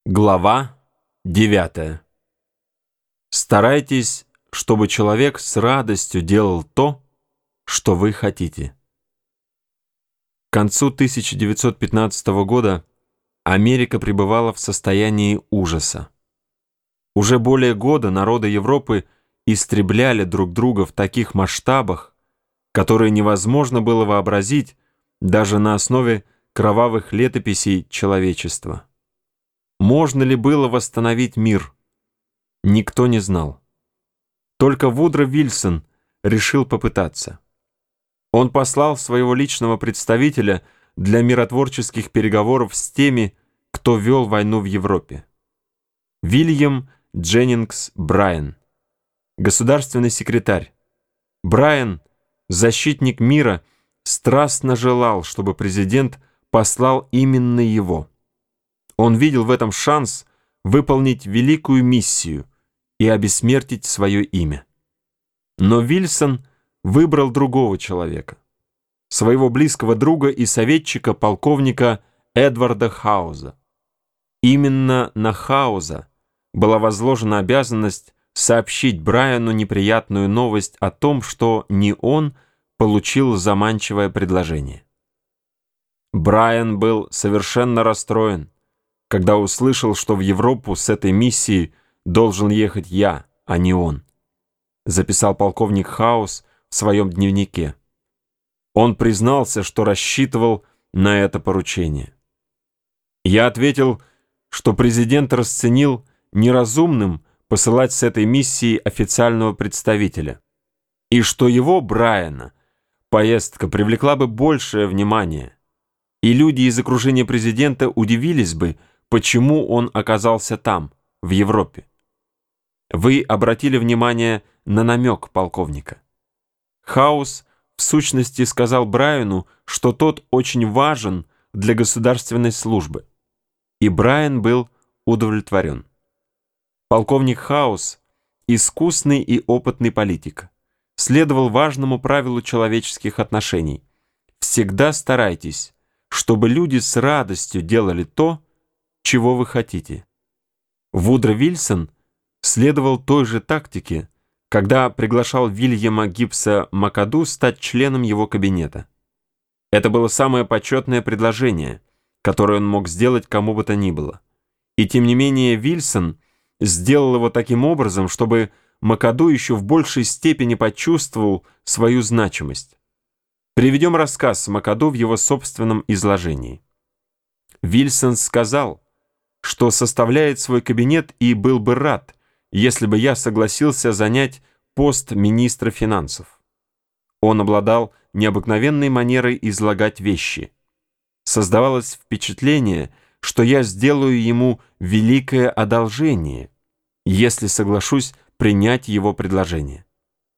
Глава 9. Старайтесь, чтобы человек с радостью делал то, что вы хотите. К концу 1915 года Америка пребывала в состоянии ужаса. Уже более года народы Европы истребляли друг друга в таких масштабах, которые невозможно было вообразить даже на основе кровавых летописей человечества. Можно ли было восстановить мир? Никто не знал. Только Вудро Вильсон решил попытаться. Он послал своего личного представителя для миротворческих переговоров с теми, кто вел войну в Европе. Вильям Дженнингс Брайан, государственный секретарь. Брайан, защитник мира, страстно желал, чтобы президент послал именно его. Он видел в этом шанс выполнить великую миссию и обессмертить свое имя. Но Вильсон выбрал другого человека, своего близкого друга и советчика полковника Эдварда Хауза. Именно на Хауза была возложена обязанность сообщить Брайану неприятную новость о том, что не он получил заманчивое предложение. Брайан был совершенно расстроен, когда услышал, что в Европу с этой миссией должен ехать я, а не он, записал полковник Хауз в своем дневнике. Он признался, что рассчитывал на это поручение. Я ответил, что президент расценил неразумным посылать с этой миссией официального представителя, и что его, Брайана, поездка привлекла бы большее внимание, и люди из окружения президента удивились бы, почему он оказался там, в Европе. Вы обратили внимание на намек полковника. Хауз в сущности сказал Брайану, что тот очень важен для государственной службы. И Брайан был удовлетворен. Полковник Хауз, искусный и опытный политик, следовал важному правилу человеческих отношений. Всегда старайтесь, чтобы люди с радостью делали то, чего вы хотите. Вудро Вильсон следовал той же тактике, когда приглашал Вильяма Гибса Макаду стать членом его кабинета. Это было самое почетное предложение, которое он мог сделать кому бы то ни было. И тем не менее Вильсон сделал его таким образом, чтобы Макаду еще в большей степени почувствовал свою значимость. Приведем рассказ Макаду в его собственном изложении. Вильсон сказал, что составляет свой кабинет и был бы рад, если бы я согласился занять пост министра финансов. Он обладал необыкновенной манерой излагать вещи. Создавалось впечатление, что я сделаю ему великое одолжение, если соглашусь принять его предложение.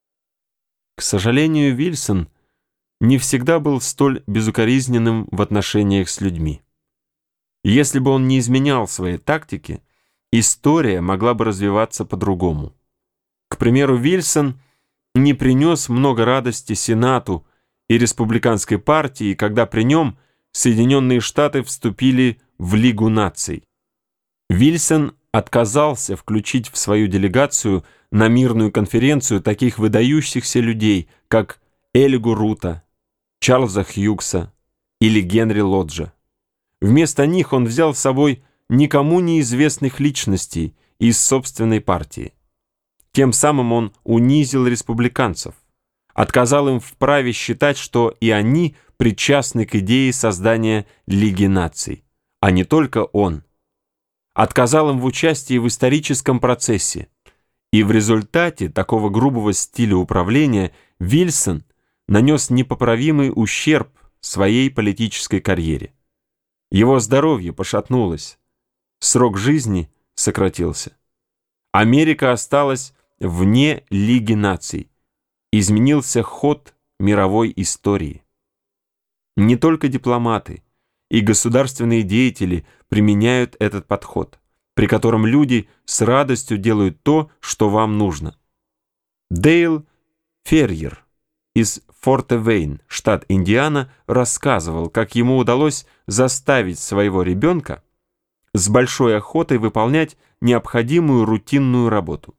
К сожалению, Вильсон не всегда был столь безукоризненным в отношениях с людьми. Если бы он не изменял своей тактике, история могла бы развиваться по-другому. К примеру, Вильсон не принес много радости Сенату и республиканской партии, когда при нем Соединенные Штаты вступили в Лигу наций. Вильсон отказался включить в свою делегацию на мирную конференцию таких выдающихся людей, как Элигу Рута, Чарльза Хьюгса или Генри Лоджа. Вместо них он взял с собой никому неизвестных личностей из собственной партии. Тем самым он унизил республиканцев, отказал им в праве считать, что и они причастны к идее создания Лиги наций, а не только он. Отказал им в участии в историческом процессе. И в результате такого грубого стиля управления Вильсон нанес непоправимый ущерб своей политической карьере. Его здоровье пошатнулось, срок жизни сократился. Америка осталась вне Лиги наций. Изменился ход мировой истории. Не только дипломаты и государственные деятели применяют этот подход, при котором люди с радостью делают то, что вам нужно. Дейл Ферrier из Форта Вейн, штат Индиана, рассказывал, как ему удалось заставить своего ребенка с большой охотой выполнять необходимую рутинную работу.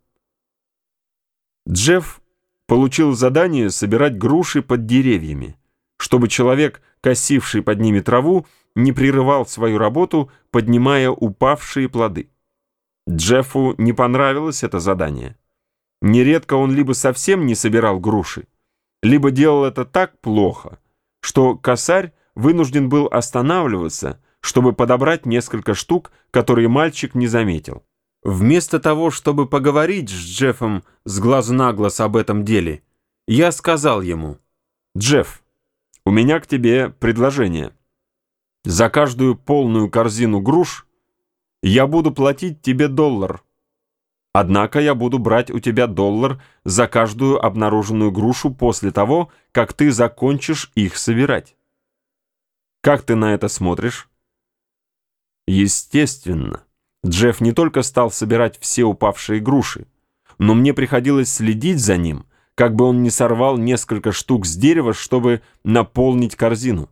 Джефф получил задание собирать груши под деревьями, чтобы человек, косивший под ними траву, не прерывал свою работу, поднимая упавшие плоды. Джеффу не понравилось это задание. Нередко он либо совсем не собирал груши, либо делал это так плохо, что косарь вынужден был останавливаться, чтобы подобрать несколько штук, которые мальчик не заметил. Вместо того, чтобы поговорить с Джеффом с глазу на глаз об этом деле, я сказал ему: «Джефф, у меня к тебе предложение. За каждую полную корзину груш я буду платить тебе $1. Однако я буду брать у тебя $1 за каждую обнаруженную грушу после того, как ты закончишь их собирать. Как ты на это смотришь?» Естественно, Джефф не только стал собирать все упавшие груши, но мне приходилось следить за ним, как бы он не сорвал несколько штук с дерева, чтобы наполнить корзину.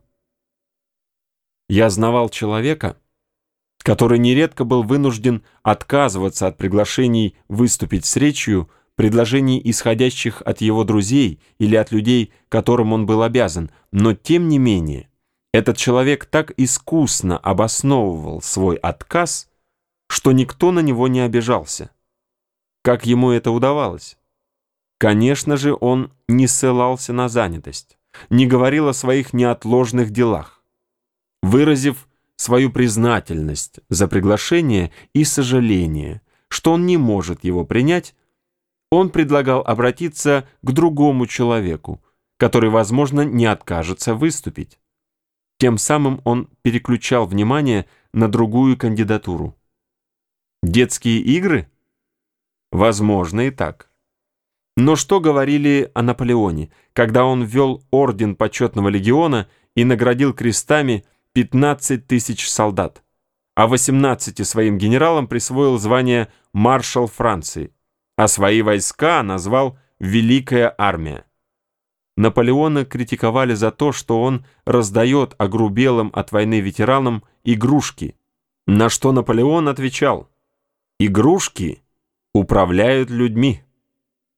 Я знавал человека, который нередко был вынужден отказываться от приглашений выступить с речью, предложений, исходящих от его друзей или от людей, которым он был обязан, но тем не менее этот человек так искусно обосновывал свой отказ, что никто на него не обижался. Как ему это удавалось? Конечно же, он не ссылался на занятость, не говорил о своих неотложных делах. Выразив свою признательность за приглашение и сожаление, что он не может его принять, он предлагал обратиться к другому человеку, который, возможно, не откажется выступить. Тем самым он переключал внимание на другую кандидатуру. Детские игры? Возможно и так. Но что говорили о Наполеоне, когда он ввел орден почетного легиона и наградил крестами 15 тысяч солдат, а 18 своим генералам присвоил звание маршал Франции, а свои войска назвал «Великая армия». Наполеона критиковали за то, что он раздает огрубелым от войны ветеранам игрушки, на что Наполеон отвечал: «Игрушки управляют людьми».